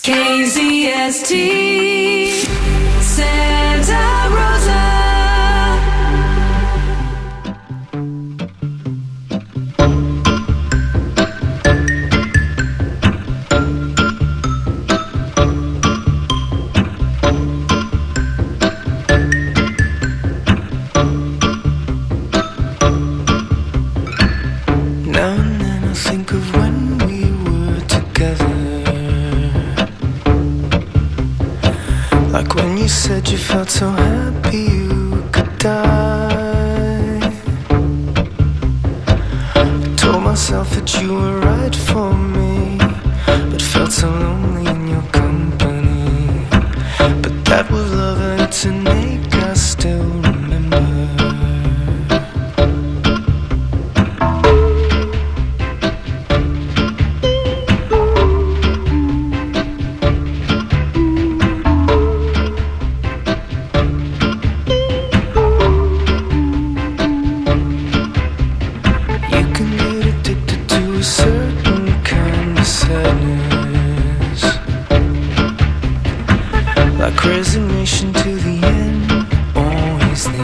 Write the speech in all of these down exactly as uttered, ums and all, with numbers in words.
K Z S T Santa Rosa. You said you felt so happy you could die. I told myself that you were right for me, but felt so lonely in your company. But that was love and it's innate, I still remember. Resignation to the end, always the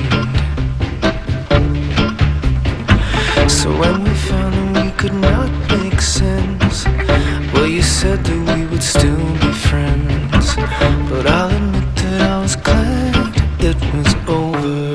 end. So when we found that we could not make sense, well, you said that we would still be friends. But I'll admit that I was glad it was over.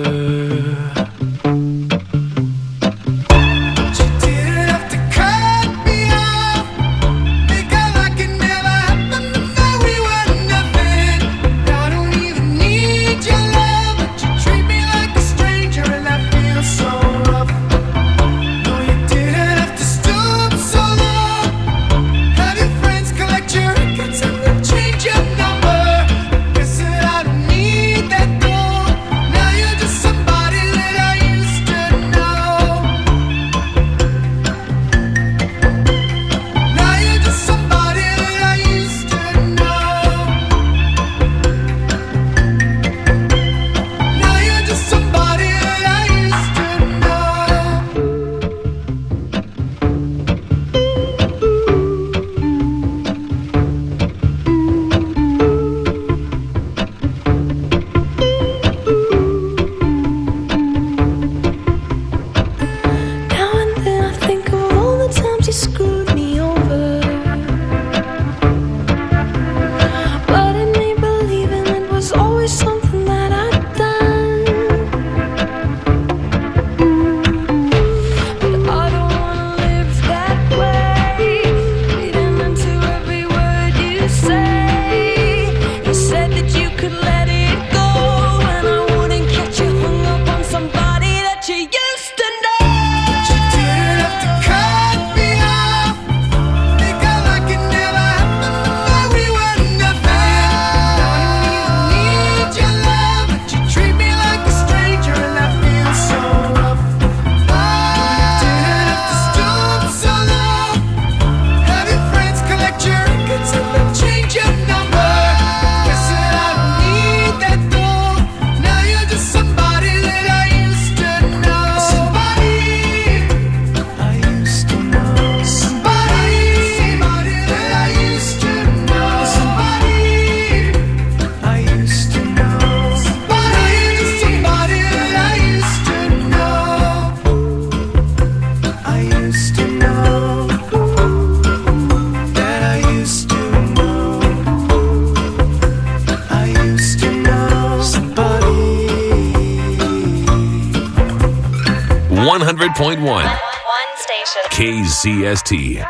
one hundred point one One station. K Z S T.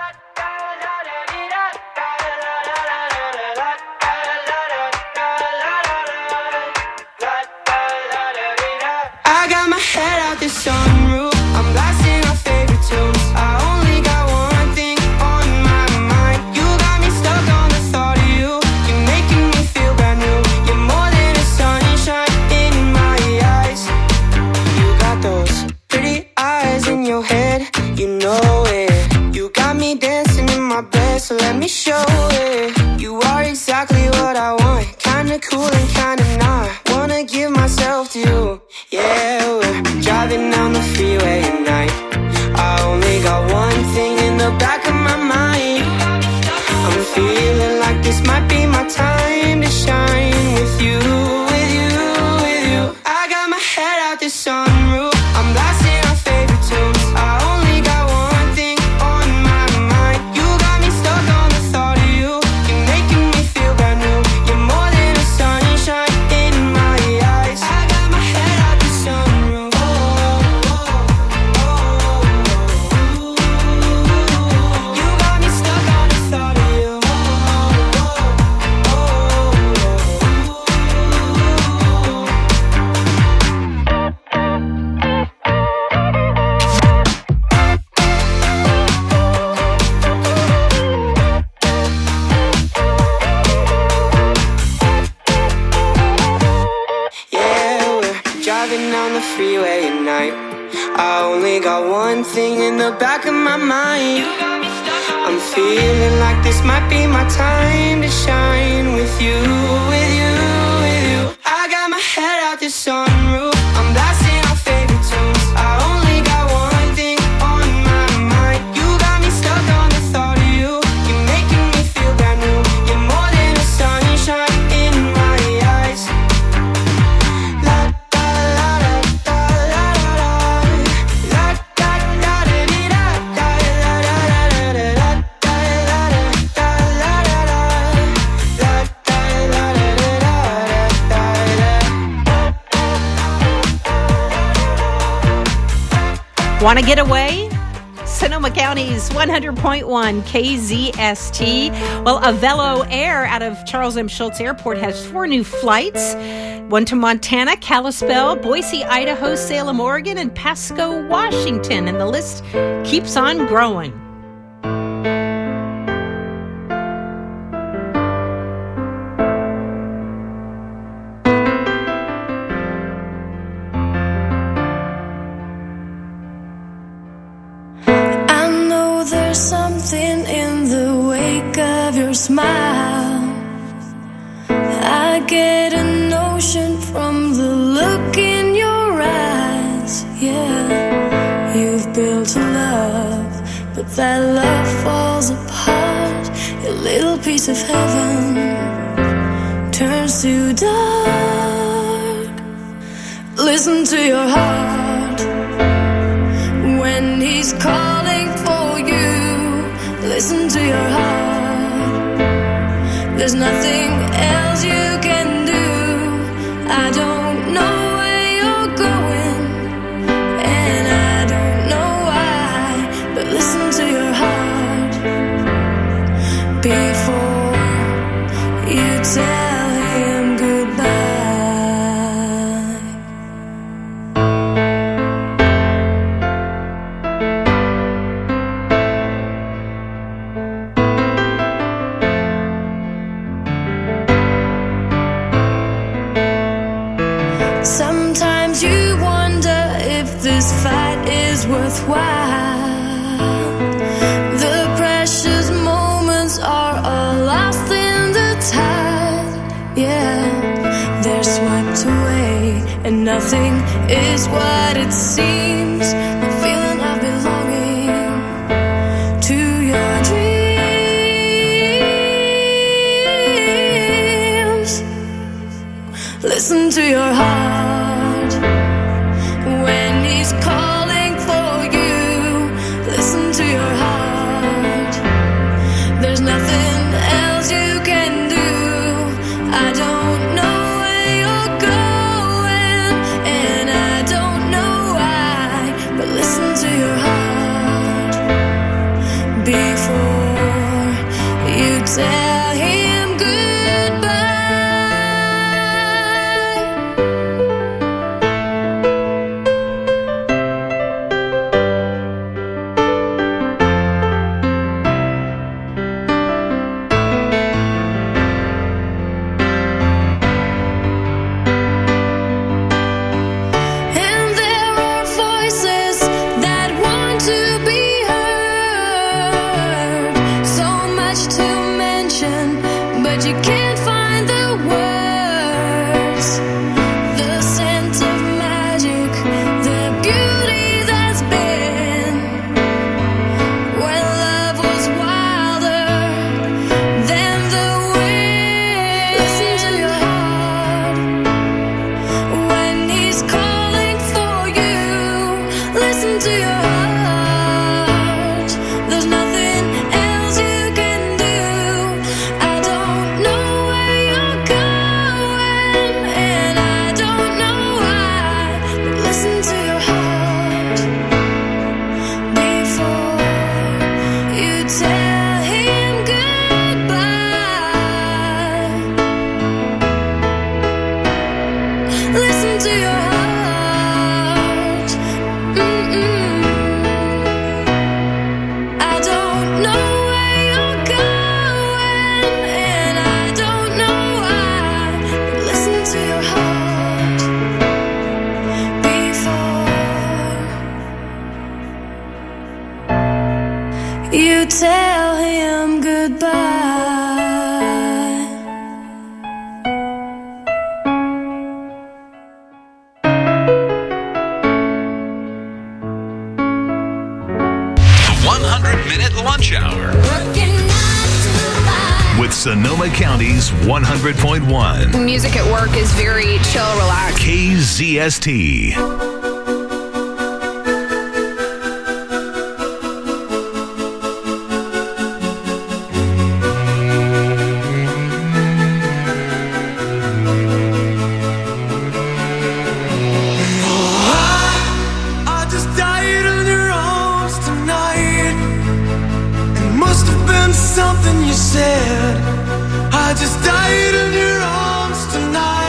I got my head out the sunroof. I'm blasting our favorite tunes. I only got one thing on my mind. You got me stuck on the thought of you. You're making me feel brand new. You're more than a sunshine in my eyes. You got those pretty eyes in your head, you know it. You got me dancing in my bed, so let me show it. You are exactly what I want, kinda cool and kinda not. Wanna give myself to you, yeah. We're driving down the freeway at night. I only got one thing in the back of my mind. I'm feeling like this might be my time to shine with you, with you, with you. I got my head out the sunroof, I'm blasting our favorite tunes. I only got one thing on my mind. You got me stuck on the thought of you. You're making me feel brand new. You're more than a sunshine in my eyes. La da la da da la da da. La da da da dee da da la da da da da da la da da la da da. La da la da da da da. Want to get away? Sonoma County's one hundred point one K Z S T. Well, Avelo Air out of Charles M. Schultz Airport has four new flights. One to Montana, Kalispell, Boise, Idaho, Salem, Oregon, and Pasco, Washington. And the list keeps on growing. Something in the wake of your smile. I get a notion from the look in your eyes. Yeah, you've built a love, but that love falls apart. A little piece of heaven turns to dark. Listen to your heart when he's calling for you. Listen to your heart. There's nothing else you can do. I don't know where you're going, and I don't know why, but listen to your heart before you tell him goodbye. Sometimes you wonder if this fight is worthwhile. The precious moments are all lost in the tide. Yeah, they're swept away, and nothing is what it seems. The feeling of belonging to your dreams. Listen to your heart when he's calling for you. Listen to your heart. There's nothing else you can do. I don't know where you're going, and I don't know why, but listen to your heart before you tell him goodbye. There's nothing else you can do. I don't know where County's one hundred point one. Music at work is very chill, relaxed. K Z S T. I just died in your arms tonight. It must have been something you said. I just died in your arms tonight.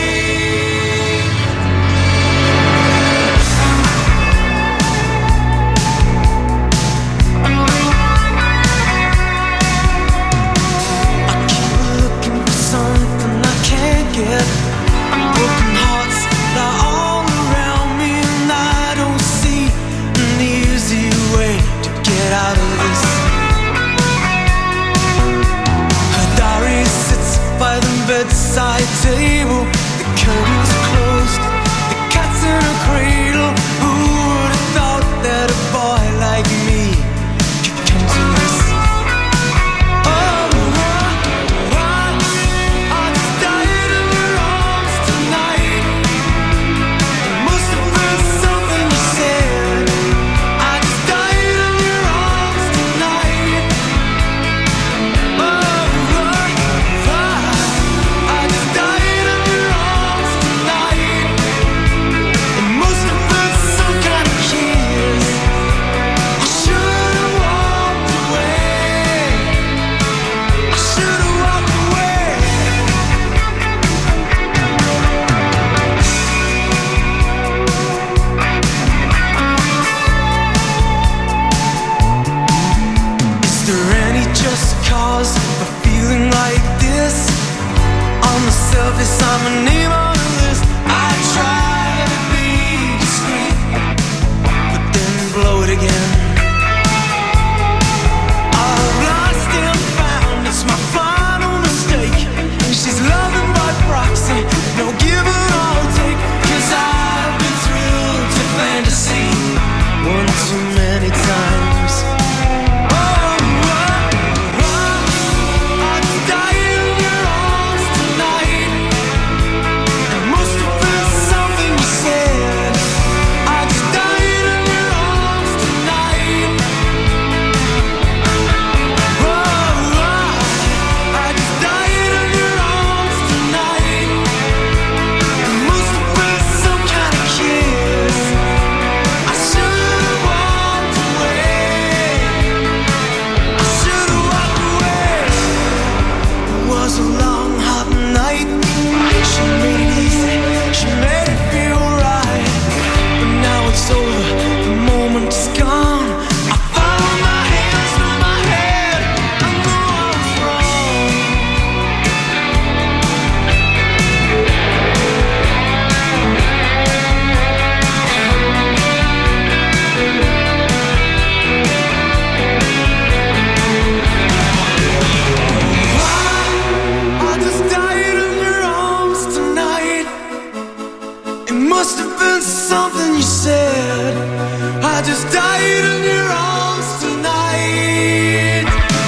I keep looking for something I can't get. Broken hearts lie all around me, and I don't see an easy way to get out of this. Her diary sits by the bedside table. The curtains are closed, the cat's in a cradle. Who would have thought that a boy like me could come to this? Oh, I, I just died in your arms tonight. It must have been something you said. I just died in your arms tonight. Oh, I, I just died in your arms tonight. It must have been some kind of kiss. I should have walked away. I should have walked away. Is there any just cause for feeling like this? On the surface, I'm a name on a list. I try to be discreet, but then blow it again. I've lost and found, it's my final mistake. She's loving by proxy, no give and I'll take. Cause I've been thrilled to fantasy one too many times. Oh, I, I, I just died in your arms tonight. It must have been something you said. I just died in your arms tonight. Oh, I, I just died in your arms tonight. It must have been some kind of kiss. I should have walked away. I should have walked away. It was a long, hot night. She made it easy. She made it feel right. But now it's over. The moment is gone. I found my hands through my head. I know I was wrong. I just died in your arms tonight. It must have been something you said. I just died in your arms tonight.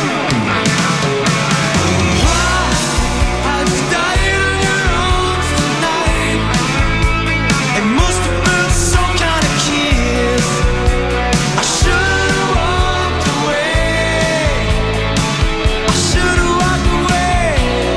I just died in your arms tonight. It must have been some kind of kiss. I should have walked away. I should have walked away.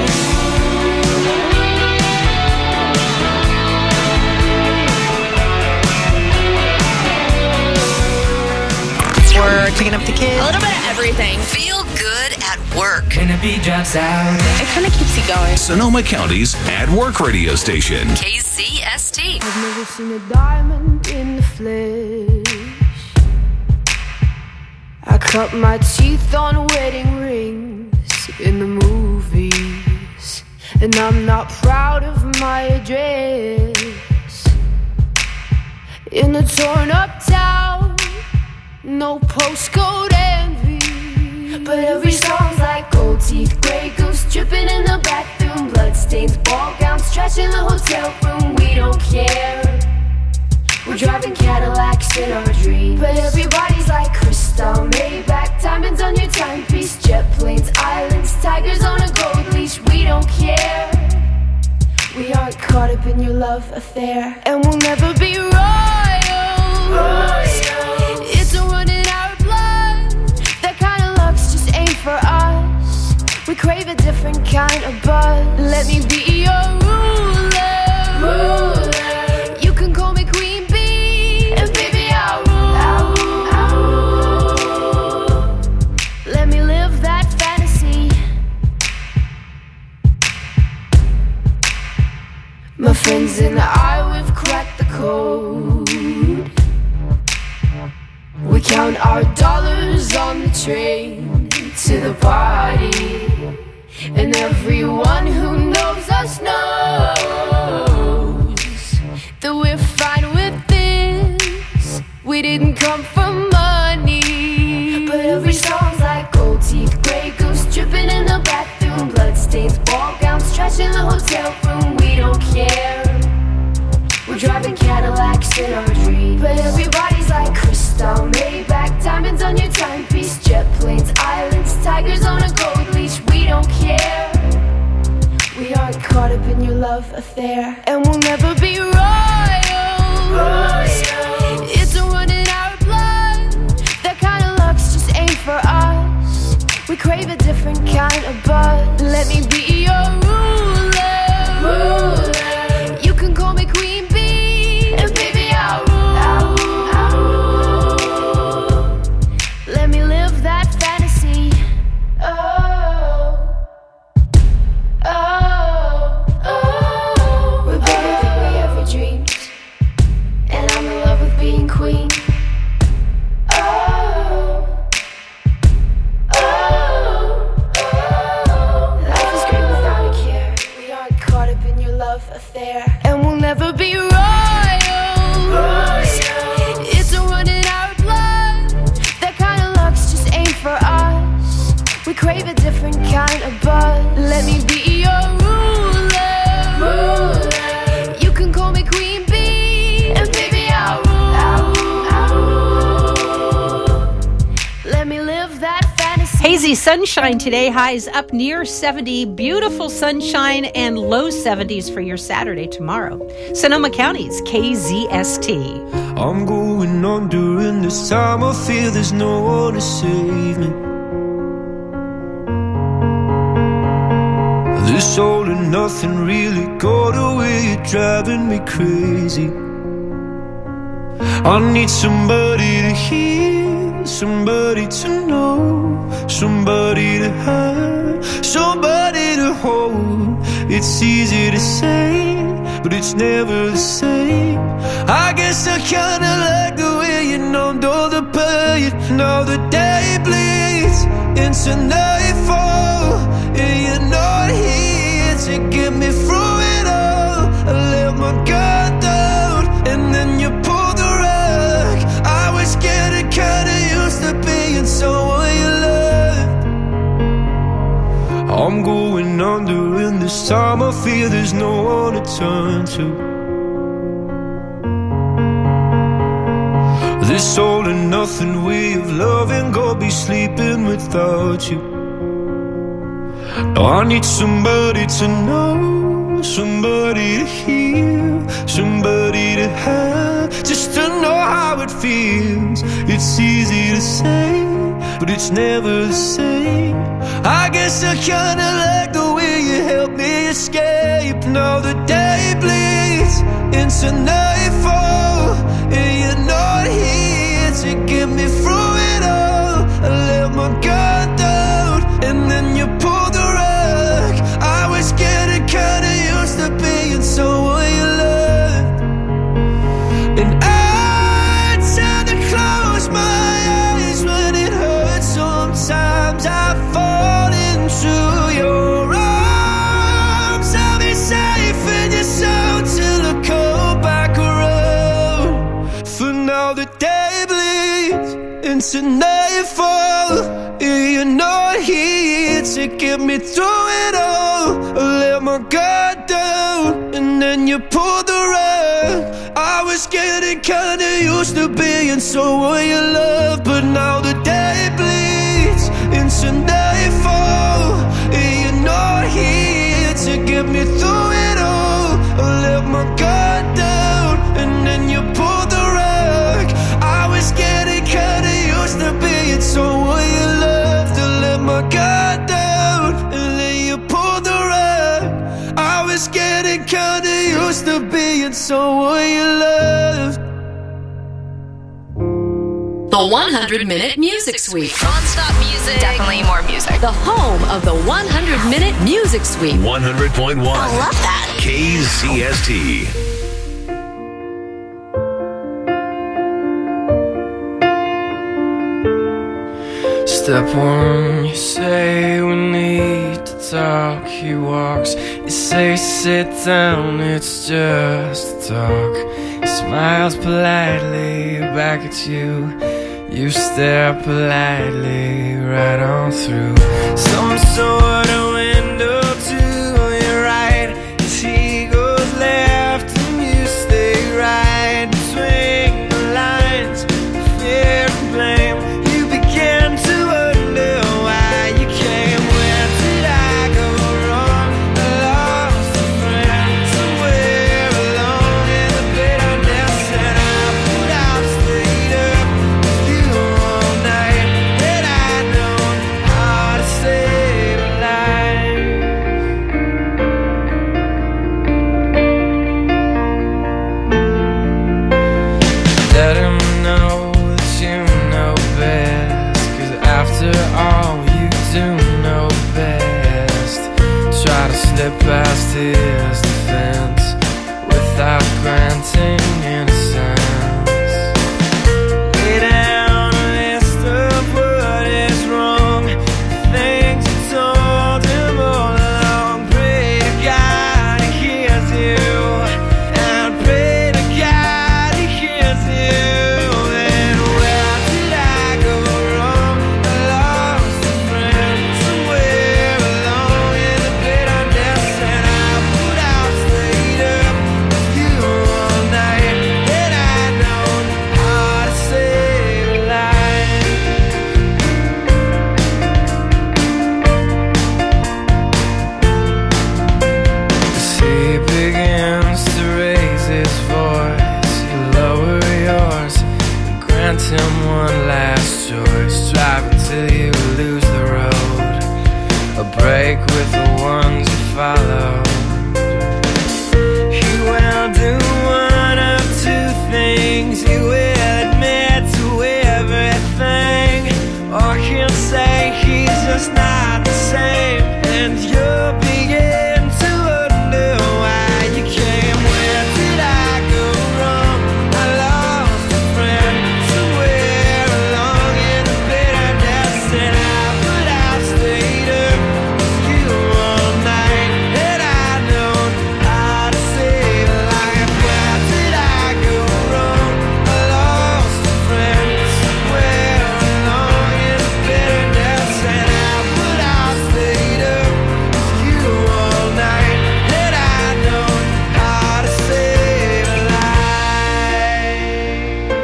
We're picking up the A kids. little bit of everything. Feel good at work. When the beat drops out. It kind of keeps you going. Sonoma County's At Work radio station. K Z S T. I've never seen a diamond in the flesh. I cut my teeth on wedding rings in the movies, and I'm not proud of my address. In a torn up town, no postcode envy, but every song's like gold teeth, grey goose dripping in the bathroom, bloodstains, ball gowns, trash in the hotel room. We don't care. We're driving Cadillacs in our dreams, but everybody's like crystal, Maybach, Diamonds on your timepiece, jet planes, islands, tigers on a gold leash. We don't care. We aren't caught up in your love affair, and we'll never be royals. Royals. It's a run in our blood. That kind of luck's just ain't for us. We crave a different kind of buzz. Let me be your ruler. Ruler. You can call me Queen Bee, and baby I'll rule. I'll rule. I'll rule. Let me live that fantasy. My friends and I, we've cracked the code. We count our dollars on the train to the party, and everyone who knows us knows that we're fine with this. We didn't come for money, but every song's like gold teeth, grey goose dripping in the bathroom, bloodstains, ball gowns, trash in the hotel room. We don't care. We're driving Cadillacs in our dreams, but everybody's like crystal, Maybach, diamonds on your timepiece, jet planes, islands, tigers on a gold leash. We don't care. We aren't caught up in your love affair, and we'll never be royals. Royals. It's a run in our blood. That kind of luck's just ain't for us. We crave a different kind of buzz. Let me be your ruler. Ruler. You can call me Queen Bee, and baby I'll rule. I'll rule. I'll rule. Let me live that fantasy. Oh, oh, oh. We're better than we ever dreamed, and I'm in love with being queen. Oh, oh, oh. Life is great without a care. We aren't caught up in your love affair, and we'll never be royals. Royals. It's a run in our blood. That kind of luck's just ain't for us. We crave a different kind of buzz. Let me be your ruler. Ruler. You can call me Queen Bee, and baby I'll rule. I'll rule. I'll rule. Let me live that fantasy. Hazy sunshine today, highs up near seventy. Beautiful sunshine and low seventies for your Saturday tomorrow. Sonoma County's K Z S T. I'm going under, and this time I feel there's no one to save me. This all and nothing really got away, you're driving me crazy. I need somebody to hear, somebody to know, somebody to have, somebody to hold. It's easy to say, but it's never the same. I guess I kinda like the way you numbed all the pain. Now the day bleeds into nightfall, and you're not here to get me through it all. I let my guard down, and then you pulled the rug. I was getting kinda used to being someone you loved. I'm going under, and this time I feel there's no one to turn to. This all and nothing way of loving, go be sleeping without you. Now I need somebody to know, somebody to hear, somebody to have, just to know how it feels. It's easy to say, but it's never the same. I guess I kinda like the way you help me escape. Now the day bleeds into nightfall, and you're not here to get me through it all. I let my guard down, and then you pulled the rug. I was getting kinda used to being someone you loved, and I tend to close my eyes when it hurts. Sometimes I fall into your arms. I'll be safe in your soul till I come back around. For now the day bleeds into nightfall, and you're not here to get me through it all. I let my guard down, and then you pulled the rug. I was getting kinda used to being someone you love, but now the day bleeds to nightfall, and you're not here to get me through it all. I let my guard down, and then you pulled the rug. I was getting kinda used to being someone you loved. I let my guard down, and then you pulled the rug. I was getting kinda used to being someone you loved. The one hundred minute Music Sweep. Non-stop music. Definitely more music. The home of the one hundred minute Music Sweep. one hundred point one. I love that. K Z S T. Step one, you say we need to talk. He walks, you say sit down, it's just a talk. He smiles politely back at you. You stare politely right on through some sort of window to your right. As he goes left and you stay right between the lines of fear and blame. You begin to wonder why you came. Where did I go wrong? I lost a friend somewhere alone in the bitterness, and I put out, stayed up with you all night. Had I known how to save a life. Let him know that you know best, 'cause after all you do know best. Try to slip past his defense without granting innocence. Lay down a list of what is wrong, things you told him all along. Pray to God he hears you, and pray to God he hears you. Then where did I go wrong? I lost a friend somewhere alone in the bitterness, and I put out, stayed up with you all night. Had I known how to save a life. As he begins to raise his voice, you lower yours and grant him one last choice. Drive until you lose the road, a break with the ones you follow. He will do one of two things. He will admit to everything, or he'll say he's just not the same, and you'll begin to wonder why you came. Where did I go wrong? I lost a friend somewhere along in the bitterness, and I put out, stayed up with you all night. Had I known how to save a life. Where did I go wrong? I lost a friend somewhere along in the bitterness, and I put out, stayed up with you all night. Had I known how to save a life.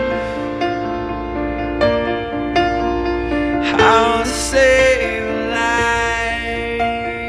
How to save a life.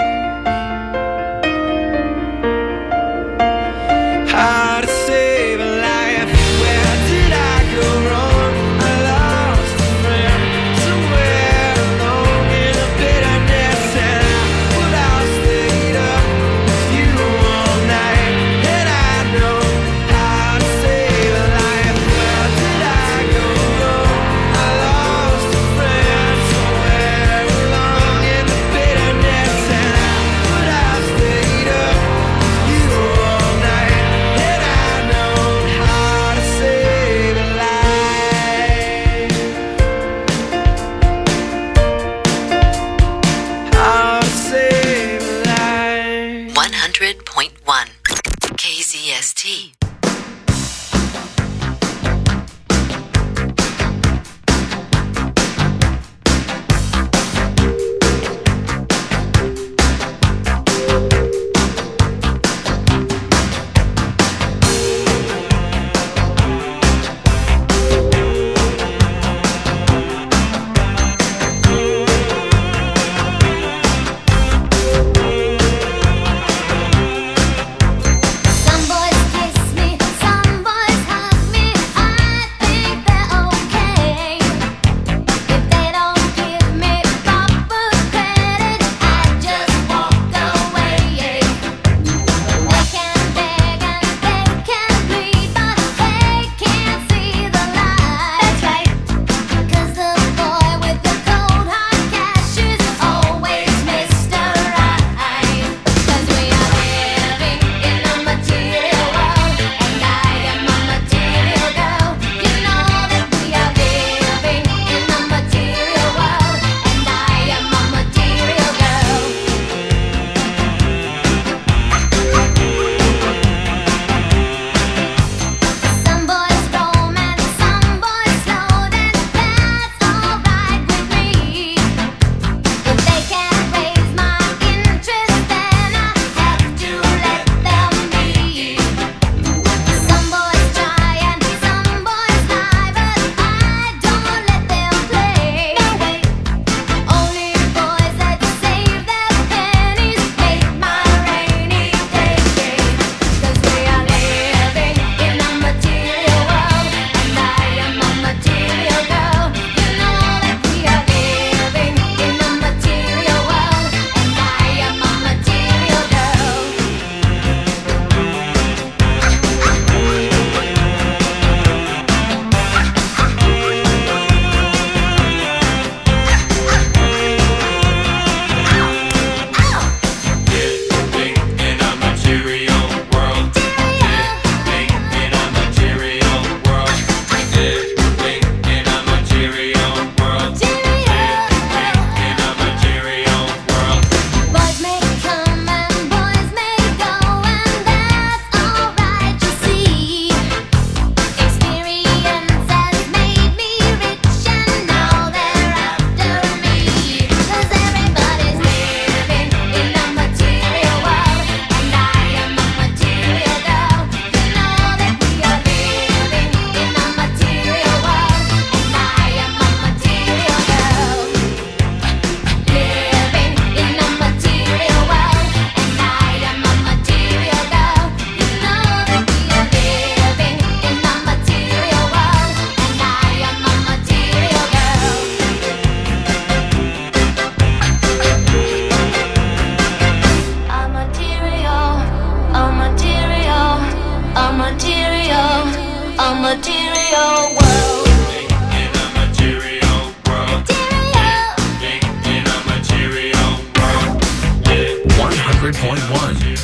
How to save a life. Where did I go wrong? I lost a friend somewhere alone in the bitterness, and I put out, stayed up with you all night. Had I known how to save a life. Where did I go wrong? I lost a friend somewhere along in the bitterness, and I put out, stayed up with you all night. Had I known how to save a life. How to save a life. one hundred point one. K Z S T. How a material world. In a material world. Material. In a material world. one hundred point one